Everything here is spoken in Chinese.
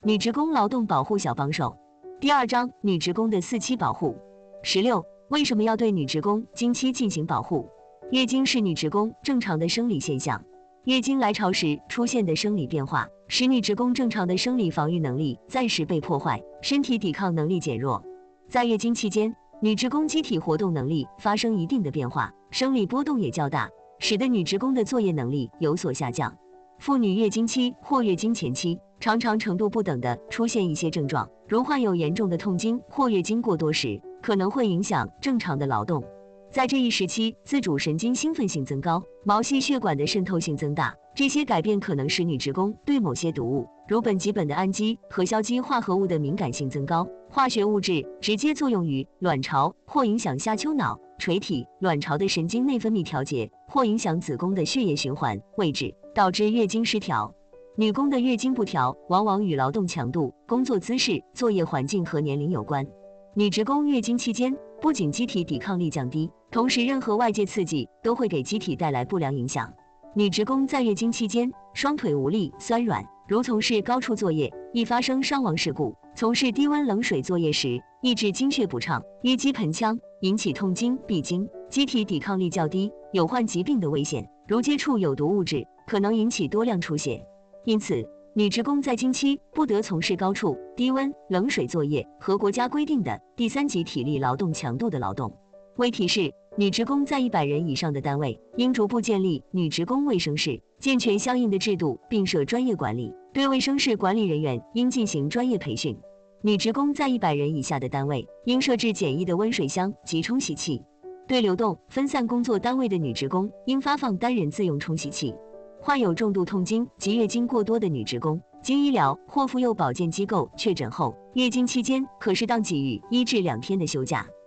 女职工劳动保护小帮手。第2章女职工的4期保护。16、为什么要对女职工经期进行保护？月经是女职工正常的生理现象，月经来潮时出现的生理变化，使女职工正常的生理防御能力暂时被破坏，身体抵抗能力减弱。在月经期间，女职工机体活动能力发生一定的变化，生理波动也较大，使得女职工的作业能力有所下降。妇女月经期或月经前期，常常程度不等地出现一些症状，如患有严重的痛经或月经过多时，可能会影响正常的劳动。在这一时期，自主神经兴奋性增高，毛细血管的渗透性增大，这些改变可能使女职工对某些毒物，如苯基苯的氨基和硝基化合物的敏感性增高。化学物质直接作用于卵巢，或影响下丘脑、垂体、卵巢的神经内分泌调节，或影响子宫的血液循环位置，导致月经失调。女工的月经不调往往与劳动强度、工作姿势、作业环境和年龄有关。女职工月经期间，不仅机体抵抗力降低，同时任何外界刺激都会给机体带来不良影响。女职工在月经期间，双腿无力、酸软，如从事高处作业易发生伤亡事故；从事低温冷水作业时，易致经血不畅、淤积盆腔，引起痛经、闭经；机体抵抗力较低，有患疾病的危险，如接触有毒物质，可能引起多量出血。因此，女职工在经期不得从事高处、低温、冷水作业和国家规定的第3级体力劳动强度的劳动。为提示，女职工在100人以上的单位，应逐步建立女职工卫生室，健全相应的制度，并设专业管理，对卫生室管理人员应进行专业培训。女职工在100人以下的单位，应设置简易的温水箱及冲洗器。对流动、分散工作单位的女职工，应发放单人自用冲洗器。患有重度痛经及月经过多的女职工，经医疗或妇幼保健机构确诊后，月经期间可适当给予1至2天的休假。